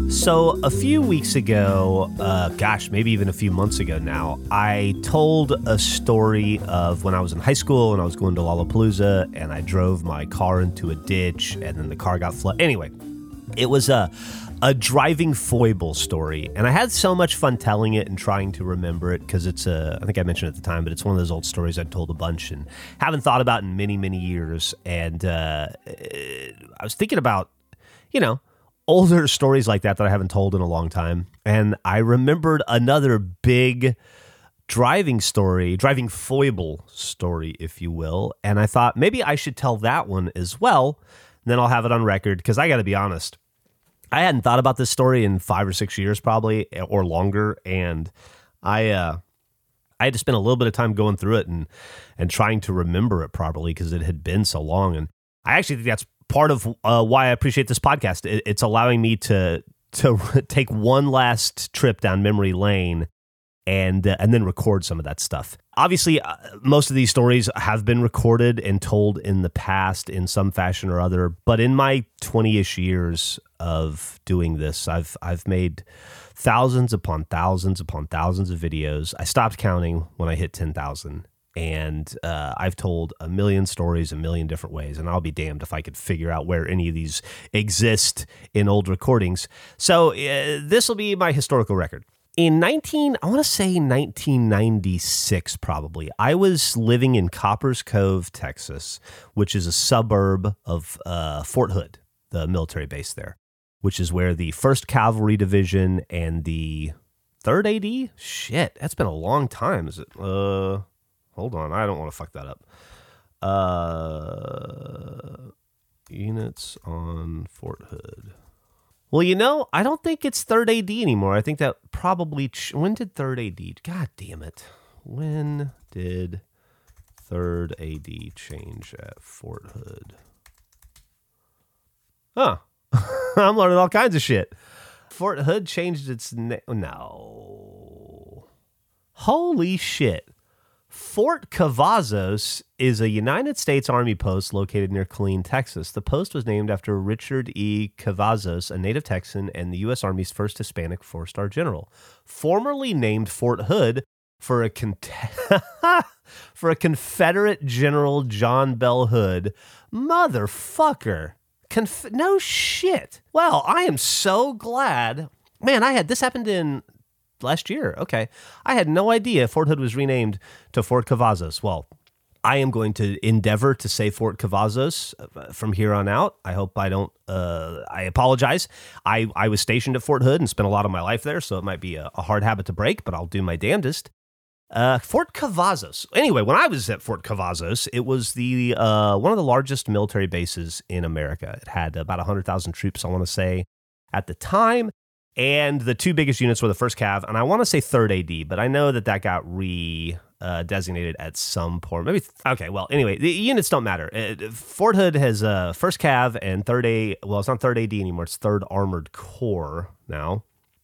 So a few weeks ago, maybe even a few months ago now, I told a story of when I was in high school and I was going to Lollapalooza and I drove my car into a ditch and then the car got flooded. Anyway, it was a driving foible story, and I had so much fun telling it and trying to remember it because I think I mentioned it at the time, but it's one of those old stories I'd told a bunch and haven't thought about in many, many years. And I was thinking about, older stories like that I haven't told in a long time. And I remembered another big driving foible story, if you will. And I thought maybe I should tell that one as well. And then I'll have it on record because I got to be honest, I hadn't thought about this story in 5 or 6 years probably or longer. And I had to spend a little bit of time going through it and trying to remember it properly because it had been so long. And I actually think that's part of why I appreciate this podcast. It's allowing me to take one last trip down memory lane and then record some of that stuff. Obviously, most of these stories have been recorded and told in the past in some fashion or other. But in my 20-ish years of doing this, I've made thousands upon thousands upon thousands of videos. I stopped counting when I hit 10,000. And I've told a million stories a million different ways, and I'll be damned if I could figure out where any of these exist in old recordings. So this will be my historical record. In 1996 probably, I was living in Coppers Cove, Texas, which is a suburb of Fort Hood, the military base there, which is where the 1st Cavalry Division and the 3rd AD? Shit, that's been a long time. Is it? Hold on, I don't want to fuck that up. Units on Fort Hood. Well, I don't think it's 3rd AD anymore. I think that probably... when did 3rd AD... God damn it. When did 3rd AD change at Fort Hood? Huh. I'm learning all kinds of shit. Fort Hood changed its name... No. Holy shit. Fort Cavazos is a United States Army post located near Killeen, Texas. The post was named after Richard E. Cavazos, a native Texan and the U.S. Army's first Hispanic 4-star general. Formerly named Fort Hood for a Confederate General John Bell Hood. Motherfucker. No shit. Well, I am so glad. Man, this happened in... last year. Okay. I had no idea Fort Hood was renamed to Fort Cavazos. Well, I am going to endeavor to say Fort Cavazos from here on out. I hope I don't, I apologize. I was stationed at Fort Hood and spent a lot of my life there, so it might be a hard habit to break, but I'll do my damnedest. Fort Cavazos. Anyway, when I was at Fort Cavazos, it was the one of the largest military bases in America. It had about 100,000 troops, I want to say, at the time. And the two biggest units were the 1st Cav, and I want to say 3rd AD, but I know that got designated at some point. Maybe, okay, well, anyway, the units don't matter. Fort Hood has 1st Cav and 3rd A, well, it's not 3rd AD anymore, it's 3rd Armored Corps now.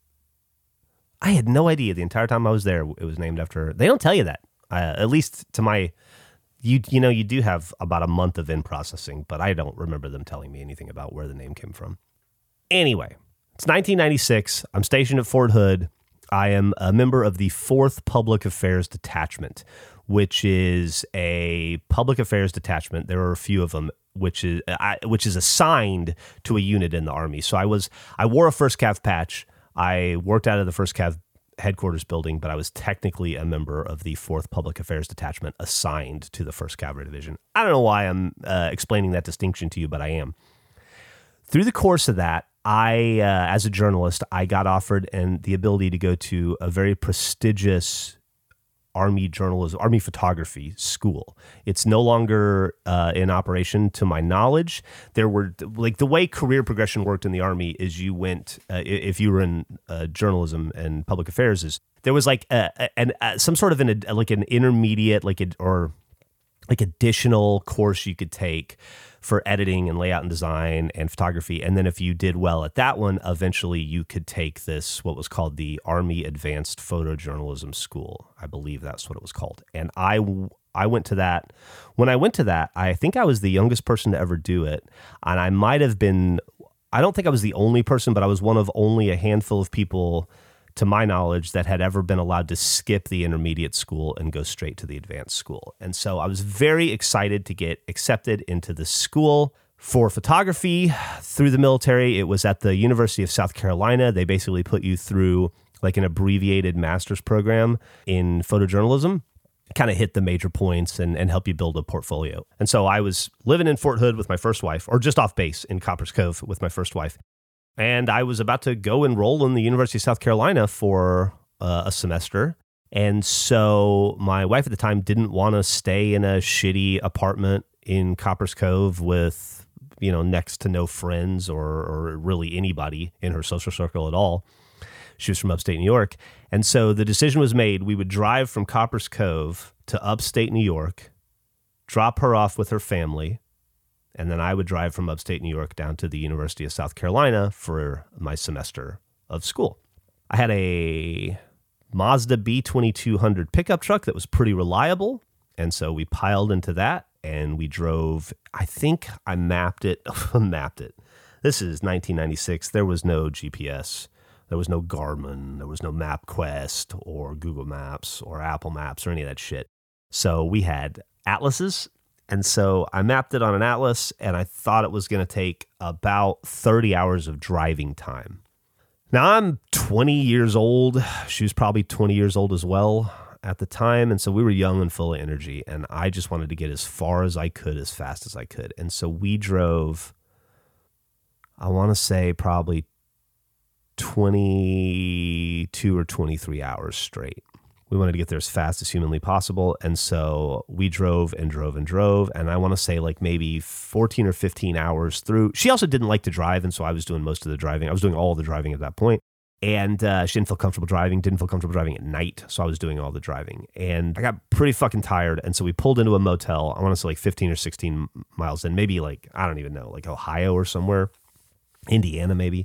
I had no idea the entire time I was there it was named after, they don't tell you that, at least to my, you do have about a month of in-processing, but I don't remember them telling me anything about where the name came from. Anyway. It's 1996. I'm stationed at Fort Hood. I am a member of the 4th Public Affairs Detachment, which is a public affairs detachment. There are a few of them, which is assigned to a unit in the Army. So I wore a 1st Cav patch. I worked out of the 1st Cav headquarters building, but I was technically a member of the 4th Public Affairs Detachment assigned to the 1st Cavalry Division. I don't know why I'm explaining that distinction to you, but I am. Through the course of that, as a journalist, I got offered the ability to go to a very prestigious Army journalism, Army photography school. It's no longer in operation to my knowledge. There were, the way career progression worked in the Army is you went, if you were in journalism and public affairs, there was some sort of an intermediate, additional course you could take for editing and layout and design and photography. And then if you did well at that one, eventually you could take this, what was called the Army Advanced Photojournalism School. I believe that's what it was called. And I went to that. When I went to that, I think I was the youngest person to ever do it. And I might have been I don't think I was the only person, but I was one of only a handful of people, to my knowledge, that had ever been allowed to skip the intermediate school and go straight to the advanced school. And so I was very excited to get accepted into the school for photography through the military. It was at the University of South Carolina. They basically put you through like an abbreviated master's program in photojournalism, kind of hit the major points and help you build a portfolio. And so I was living in Fort Hood with my first wife, or just off base in Copperas Cove with my first wife. And I was about to go enroll in the University of South Carolina for a semester. And so my wife at the time didn't want to stay in a shitty apartment in Copperas Cove with, next to no friends or really anybody in her social circle at all. She was from upstate New York. And so the decision was made. We would drive from Copperas Cove to upstate New York, drop her off with her family, and then I would drive from upstate New York down to the University of South Carolina for my semester of school. I had a Mazda B2200 pickup truck that was pretty reliable, and so we piled into that, and we drove. I think I mapped it. This is 1996. There was no GPS. There was no Garmin. There was no MapQuest or Google Maps or Apple Maps or any of that shit. So we had atlases. And so I mapped it on an atlas, and I thought it was going to take about 30 hours of driving time. Now, I'm 20 years old. She was probably 20 years old as well at the time. And so we were young and full of energy, and I just wanted to get as far as I could, as fast as I could. And so we drove, I want to say probably 22 or 23 hours straight. We wanted to get there as fast as humanly possible. And so we drove and drove and drove. And I want to say like maybe 14 or 15 hours through. She also didn't like to drive. And so I was doing most of the driving. I was doing all the driving at that point. And she didn't feel comfortable driving at night. So I was doing all the driving. And I got pretty fucking tired. And so we pulled into a motel. I want to say like 15 or 16 miles in. Maybe like, I don't even know, like Ohio or somewhere. Indiana maybe.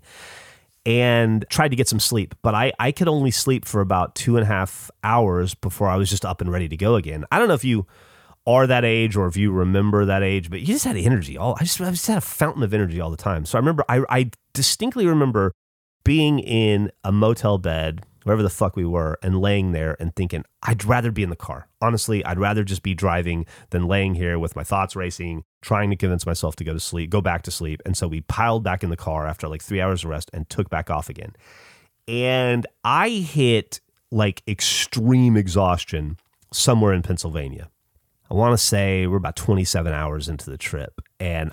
And tried to get some sleep. But I could only sleep for about 2.5 hours before I was just up and ready to go again. I don't know if you are that age or if you remember that age, but you just had energy. I just had a fountain of energy all the time. So I remember, I distinctly remember being in a motel bed, wherever the fuck we were, and laying there and thinking, I'd rather be in the car. Honestly, I'd rather just be driving than laying here with my thoughts racing, trying to convince myself to go back to sleep. And so we piled back in the car after like 3 hours of rest and took back off again. And I hit like extreme exhaustion somewhere in Pennsylvania. I want to say we're about 27 hours into the trip, and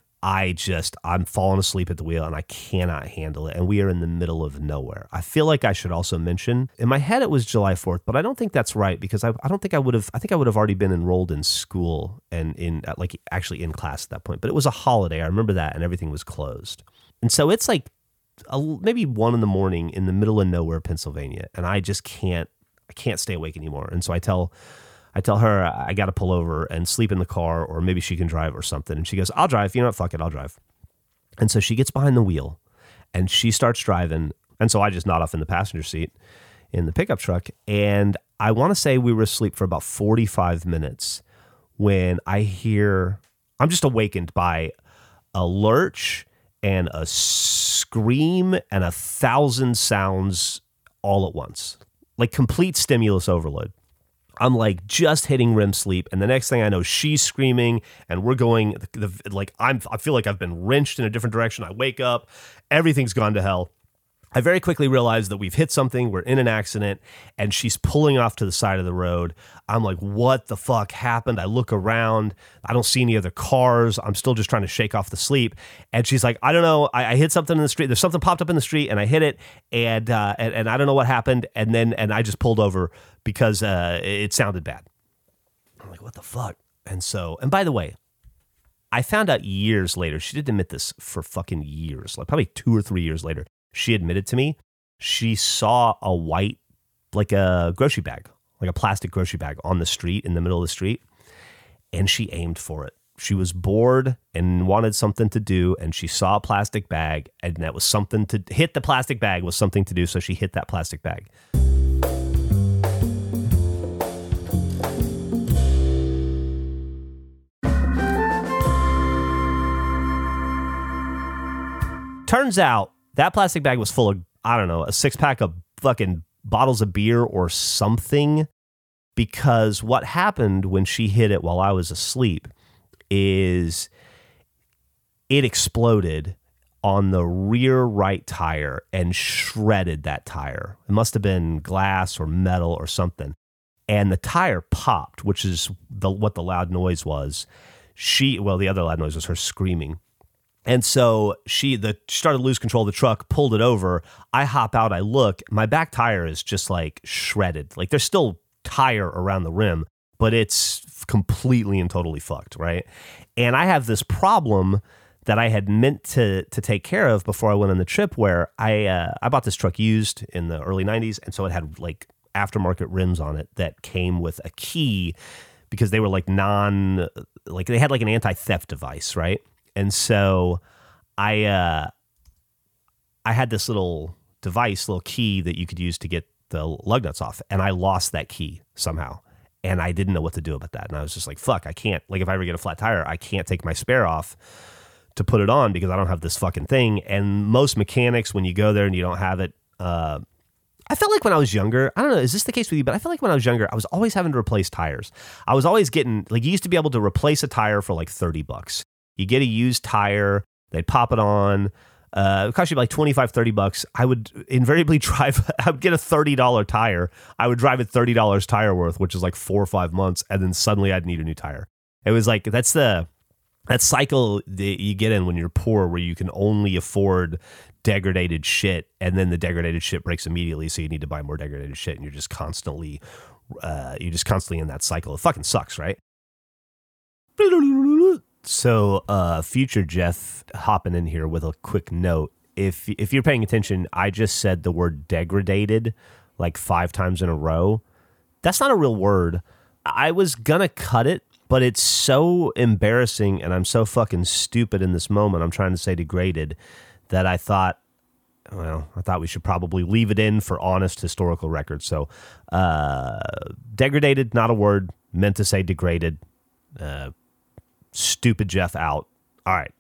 I'm falling asleep at the wheel and I cannot handle it. And we are in the middle of nowhere. I feel like I should also mention, in my head it was July 4th, but I don't think that's right, because I think I would have already been enrolled in school and actually in class at that point. But it was a holiday. I remember that, and everything was closed. And so it's like maybe 1 a.m. in the middle of nowhere, Pennsylvania. And I just can't stay awake anymore. And so I tell her I got to pull over and sleep in the car, or maybe she can drive or something. And she goes, I'll drive. You know what? Fuck it. I'll drive. And so she gets behind the wheel and she starts driving. And so I just nod off in the passenger seat in the pickup truck. And I want to say we were asleep for about 45 minutes when I'm just awakened by a lurch and a scream and 1,000 sounds all at once, like complete stimulus overload. I'm like just hitting REM sleep, and the next thing I know, she's screaming, and we're going I feel like I've been wrenched in a different direction. I wake up, everything's gone to hell. I very quickly realize that we've hit something, we're in an accident, and she's pulling off to the side of the road. I'm like, what the fuck happened? I look around, I don't see any other cars. I'm still just trying to shake off the sleep. And she's like, I don't know, I hit something in the street. There's something popped up in the street, and I hit it, and I don't know what happened. And I just pulled over because it sounded bad. I'm like, what the fuck? And by the way, I found out years later, she didn't admit this for fucking years, like probably 2 or 3 years later. She admitted to me she saw a white, like a grocery bag, like a plastic grocery bag on the street, in the middle of the street, and she aimed for it. She was bored and wanted something to do, and she saw a plastic bag, and that was something to hit. The plastic bag was something to do, so she hit that plastic bag. Turns out that plastic bag was full of, I don't know, a 6-pack of fucking bottles of beer or something, because what happened when she hit it while I was asleep is it exploded on the rear right tire and shredded that tire. It must have been glass or metal or something. And the tire popped, which is what the loud noise was. The other loud noise was her screaming. And so she started to lose control of the truck, pulled it over. I hop out, I look, my back tire is just like shredded. Like there's still tire around the rim, but it's completely and totally fucked, right? And I have this problem that I had meant to take care of before I went on the trip, where I bought this truck used in the early 90s, and so it had like aftermarket rims on it that came with a key, because they were like they had like an anti-theft device, right? And so I had this little key that you could use to get the lug nuts off, and I lost that key somehow. And I didn't know what to do about that. And I was just like, fuck, I can't, like if I ever get a flat tire, I can't take my spare off to put it on because I don't have this fucking thing. And most mechanics, when you go there and you don't have it, I felt like when I was younger, I don't know, is this the case with you? But I feel like when I was younger, I was always having to replace tires. I was always getting, like, you used to be able to replace a tire for like $30. You get a used tire, they'd pop it on, it would cost you like $25-$30. I would invariably I would get a $30 tire. I would drive it $30 tire worth, which is like 4 or 5 months. And then suddenly I'd need a new tire. It was like, that's that cycle that you get in when you're poor, where you can only afford degraded shit, and then the degraded shit breaks immediately, so you need to buy more degraded shit, and you're just constantly in that cycle. It fucking sucks, right? So future Jeff hopping in here with a quick note. If you're paying attention, I just said the word degraded like 5 times in a row. That's not a real word. I was gonna cut it, but it's so embarrassing, and I'm so fucking stupid in this moment. I'm trying to say degraded, that I thought we should probably leave it in for honest historical records. So, degraded, not a word, meant to say degraded. Stupid Jeff out. All right.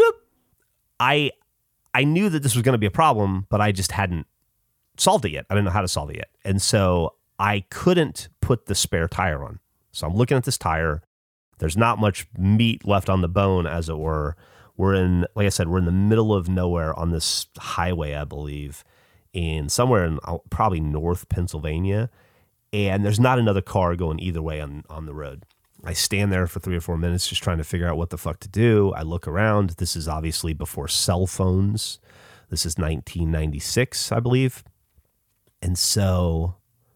I knew that this was going to be a problem, but I just hadn't solved it yet. I didn't know how to solve it yet. And so I couldn't put the spare tire on. So I'm looking at this tire. There's not much meat left on the bone, as it were. We're in the middle of nowhere on this highway, I believe, somewhere in probably North Pennsylvania. And there's not another car going either way on the road. I stand there for 3 or 4 minutes just trying to figure out what the fuck to do. I look around. This is obviously before cell phones. This is 1996, I believe. And so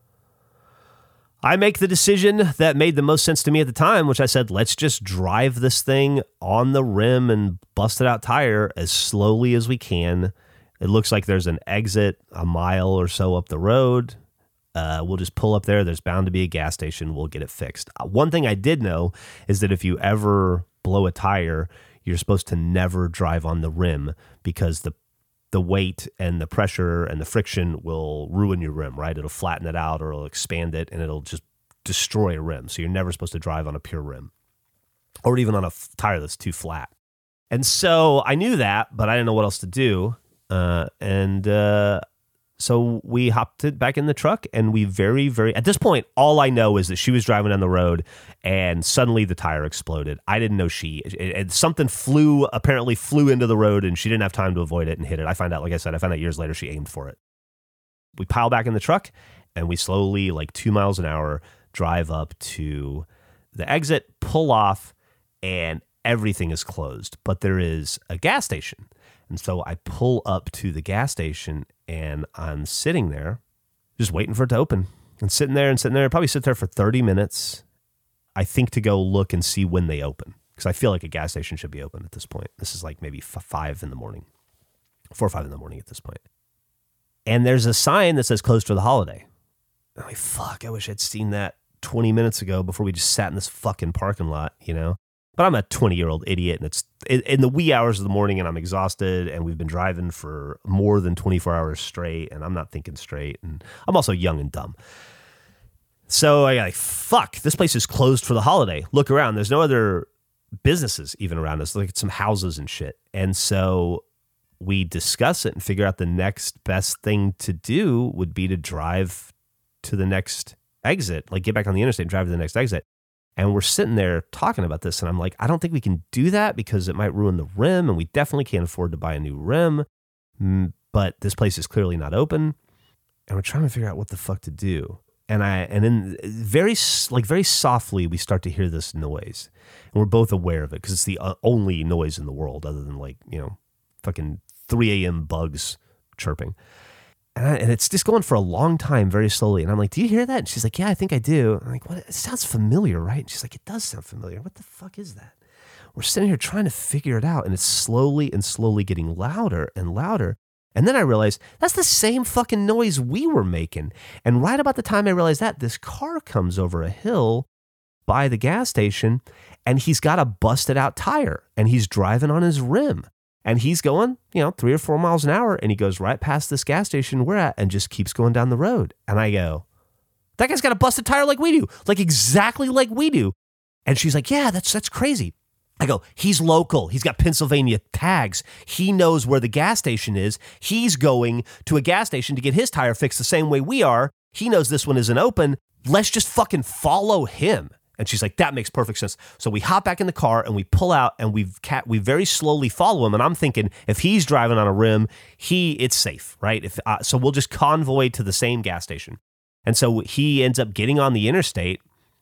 I make the decision that made the most sense to me at the time, which I said, let's just drive this thing on the rim and busted out tire as slowly as we can. It looks like there's an exit a mile or so up the road. We'll just pull up there. There's bound to be a gas station. We'll get it fixed. One thing I did know is that if you ever blow a tire, you're supposed to never drive on the rim, because the weight and the pressure and the friction will ruin your rim, right? It'll flatten it out, or it'll expand it, and it'll just destroy a rim. So you're never supposed to drive on a pure rim, or even on a tire that's too flat. And so I knew that, but I didn't know what else to do. So we hopped it back in the truck, and we at this point, all I know is that she was driving down the road, and suddenly the tire exploded. I didn't know something apparently flew into the road, and she didn't have time to avoid it and hit it. I found out years later, she aimed for it. We pile back in the truck, and we slowly, like 2 miles an hour, drive up to the exit, pull off, and everything is closed. But there is a gas station. And so I pull up to the gas station, and I'm sitting there just waiting for it to open, and sitting there, probably sit there for 30 minutes. I think to go look and see when they open, because I feel like a gas station should be open at this point. This is like maybe 5 in the morning, 4 or 5 in the morning at this point. And there's a sign that says closed for the holiday. I'm like, fuck, I wish I'd seen that 20 minutes ago before we just sat in this fucking parking lot, you know? But I'm a 20-year-old idiot, and it's in the wee hours of the morning, and I'm exhausted, and we've been driving for more than 24 hours straight, and I'm not thinking straight, and I'm also young and dumb. So I got like, fuck, this place is closed for the holiday. Look around. There's no other businesses even around us, like some houses and shit. And so we discuss it and figure out the next best thing to do would be to drive to the next exit, like get back on the interstate and drive to the next exit. And we're sitting there talking about this, and I'm like, I don't think we can do that because it might ruin the rim, and we definitely can't afford to buy a new rim. But this place is clearly not open, and we're trying to figure out what the fuck to do. And then very softly we start to hear this noise, and we're both aware of it because it's the only noise in the world other than fucking 3 a.m. bugs chirping. And it's just going for a long time, very slowly. And I'm like, do you hear that? And she's like, yeah, I think I do. I'm like, what? It sounds familiar, right? And she's like, it does sound familiar. What the fuck is that? We're sitting here trying to figure it out, and it's slowly and slowly getting louder and louder. And then I realized that's the same fucking noise we were making. And right about the time I realized that, this car comes over a hill by the gas station, and he's got a busted out tire, and he's driving on his rim. And he's going, 3 or 4 miles an hour, and he goes right past this gas station we're at and just keeps going down the road. And I go, that guy's got a busted tire like we do, like exactly like we do. And she's like, yeah, that's crazy. I go, he's local. He's got Pennsylvania tags. He knows where the gas station is. He's going to a gas station to get his tire fixed the same way we are. He knows this one isn't open. Let's just fucking follow him. And she's like, that makes perfect sense. So we hop back in the car and we pull out and we very slowly follow him. And I'm thinking, if he's driving on a rim, it's safe, right? So we'll just convoy to the same gas station. And so he ends up getting on the interstate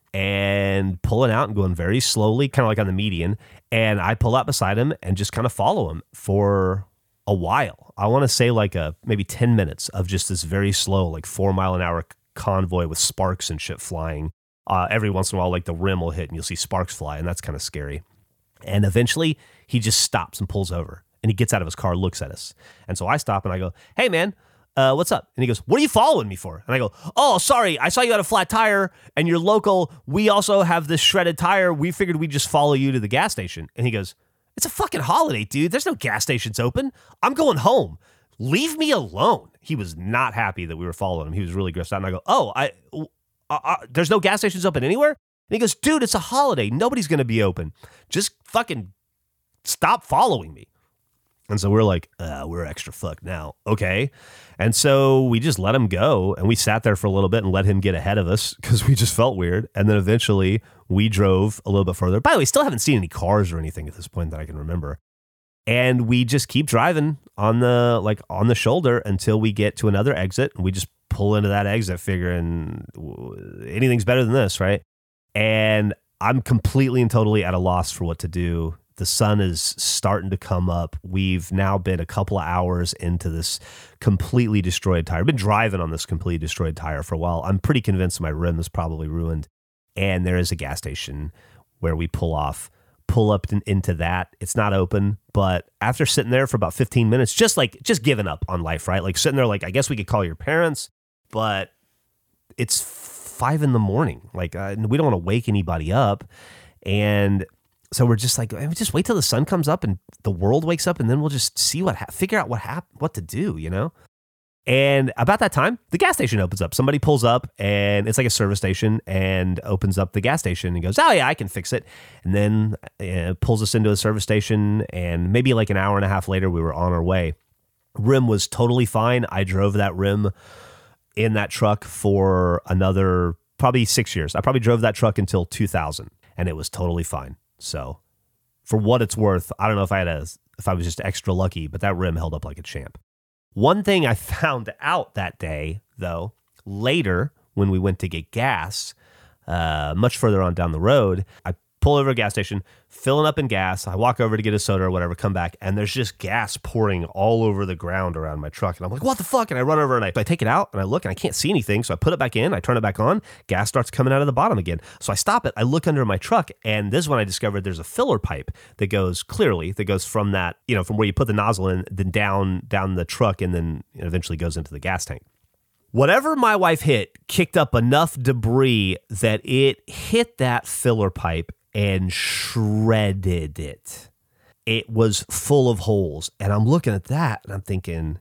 and pulling out and going very slowly, kind of like on the median. And I pull out beside him and just kind of follow him for a while. I want to say maybe 10 minutes of just this very slow, 4 mile an hour convoy with sparks and shit flying. Every once in a while, the rim will hit and you'll see sparks fly, and that's kind of scary. And eventually, he just stops and pulls over, and he gets out of his car, looks at us. And so I stop and I go, hey, man, what's up? And he goes, what are you following me for? And I go, oh, sorry, I saw you had a flat tire, and you're local. We also have this shredded tire. We figured we'd just follow you to the gas station. And he goes, it's a fucking holiday, dude. There's no gas stations open. I'm going home. Leave me alone. He was not happy that we were following him. He was really grossed out. And I go, oh, there's no gas stations open anywhere? And he goes, dude, it's a holiday. Nobody's going to be open. Just fucking stop following me. And so we're like, we're extra fucked now. Okay. And so we just let him go. And we sat there for a little bit and let him get ahead of us because we just felt weird. And then eventually we drove a little bit further. By the way, still haven't seen any cars or anything at this point that I can remember. And we just keep driving on the shoulder until we get to another exit. And we just pull into that exit figuring anything's better than this, right? And I'm completely and totally at a loss for what to do. The sun is starting to come up. We've now been a couple of hours into this completely destroyed tire. I've been driving on this completely destroyed tire for a while. I'm pretty convinced my rim is probably ruined. And there is a gas station where we pull up into that. It's not open, but after sitting there for about 15 minutes, just giving up on life, right? Sitting there I guess we could call your parents, but it's 5 a.m. we don't want to wake anybody up. And so we're just just wait till the sun comes up and the world wakes up, and then we'll just see figure out what to do, And about that time, the gas station opens up. Somebody pulls up, and it's like a service station, and opens up the gas station and goes, oh yeah, I can fix it. And then pulls us into a service station, and maybe an hour and a half later, we were on our way. Rim was totally fine. I drove that rim in that truck for another probably 6 years. I probably drove that truck until 2000, and it was totally fine. So for what it's worth, I don't know if I was just extra lucky, but that rim held up like a champ. One thing I found out that day, though, later when we went to get gas, much further on down the road, I pull over a gas station, filling up in gas. I walk over to get a soda or whatever, come back, and there's just gas pouring all over the ground around my truck. And I'm like, what the fuck? And I run over and I take it out and I look and I can't see anything. So I put it back in, I turn it back on, gas starts coming out of the bottom again. So I stop it, I look under my truck, and this is when I discovered there's a filler pipe that goes from that, from where you put the nozzle in, then down the truck, and then eventually goes into the gas tank. Whatever my wife hit kicked up enough debris that it hit that filler pipe and shredded it. It was full of holes. And I'm looking at that and I'm thinking,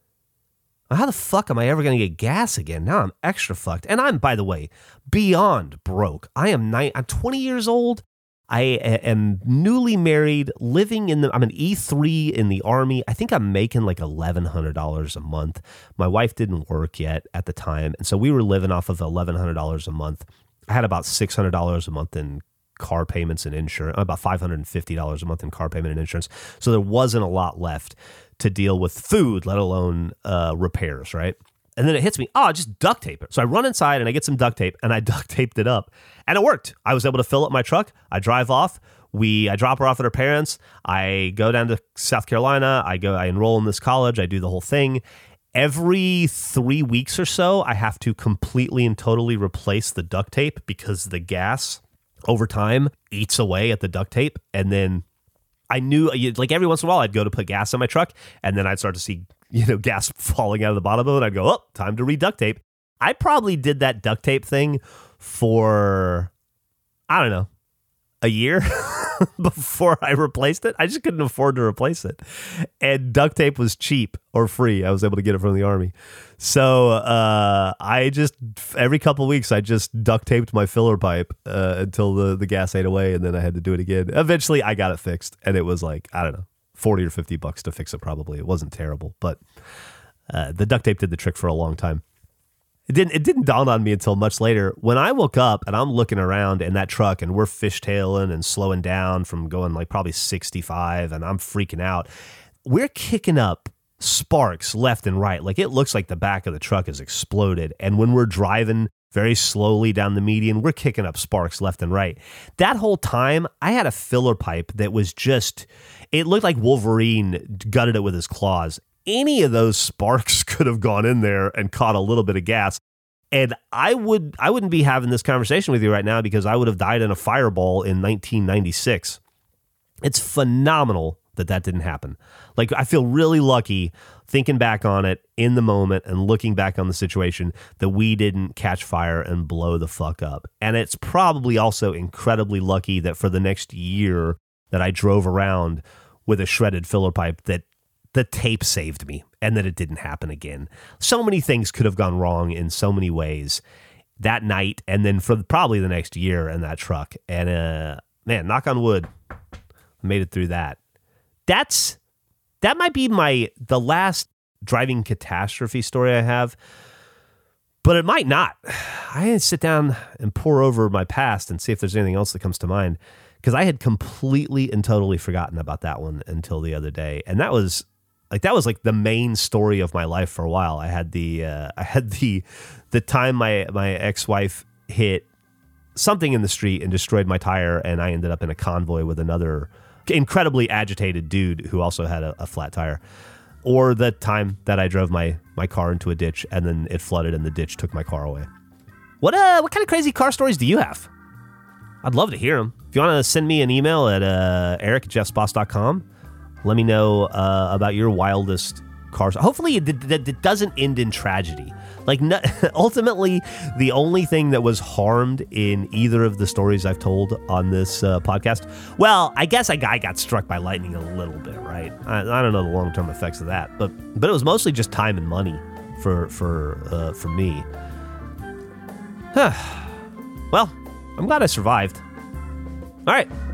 how the fuck am I ever going to get gas again? Now I'm extra fucked. And I'm, by the way, beyond broke. I'm 20 years old. I am newly married, living I'm an E3 in the Army. I think I'm making like $1,100 a month. My wife didn't work yet at the time, and so we were living off of $1,100 a month. I had about $600 a month in car payments and insurance, about $550 a month in car payment and insurance. So there wasn't a lot left to deal with food, let alone repairs, right? And then it hits me, just duct tape it. So I run inside and I get some duct tape and I duct taped it up. And it worked. I was able to fill up my truck. I drive off. I drop her off at her parents. I go down to South Carolina. I enroll in this college. I do the whole thing. Every 3 weeks or so, I have to completely and totally replace the duct tape because the gas over time eats away at the duct tape. And then I knew, like every once in a while, I'd go to put gas in my truck and then I'd start to see gas falling out of the bottom of it. I'd go, time to re-duct tape. I probably did that duct tape thing for, I don't know, a year before I replaced it. I just couldn't afford to replace it. And duct tape was cheap or free. I was able to get it from the Army. So I just, every couple of weeks, I just duct taped my filler pipe until the gas ate away, and then I had to do it again. Eventually, I got it fixed, and it was like, I don't know, $40 or $50 to fix it probably. It wasn't terrible, but the duct tape did the trick for a long time. It didn't dawn on me until much later when I woke up and I'm looking around in that truck and we're fishtailing and slowing down from going like probably 65 and I'm freaking out. We're kicking up sparks left and right. Like it looks like the back of the truck has exploded. And when we're driving very slowly down the median, we're kicking up sparks left and right. That whole time I had a filler pipe that was just, it looked like Wolverine gutted it with his claws. Any of those sparks could have gone in there and caught a little bit of gas. And I wouldn't be having this conversation with you right now because I would have died in a fireball in 1996. It's phenomenal that didn't happen. Like, I feel really lucky thinking back on it in the moment and looking back on the situation that we didn't catch fire and blow the fuck up. And it's probably also incredibly lucky that for the next year that I drove around with a shredded filler pipe that the tape saved me and that it didn't happen again. So many things could have gone wrong in so many ways that night and then for probably the next year in that truck. And man, knock on wood, I made it through that. That might be the last driving catastrophe story I have, but it might not. I had to sit down and pour over my past and see if there's anything else that comes to mind because I had completely and totally forgotten about that one until the other day. And that was like the main story of my life for a while. I had the time my ex-wife hit something in the street and destroyed my tire, and I ended up in a convoy with another incredibly agitated dude who also had a flat tire. Or the time that I drove my car into a ditch and then it flooded and the ditch took my car away. What kind of crazy car stories do you have? I'd love to hear them. If you want to send me an email at eric@jeffsboss.com, let me know about your wildest cars. Hopefully it doesn't end in tragedy. Like ultimately, the only thing that was harmed in either of the stories I've told on this podcast, well, I guess a guy got struck by lightning a little bit, right? I don't know the long-term effects of that, but it was mostly just time and money for me. Well, I'm glad I survived. All right.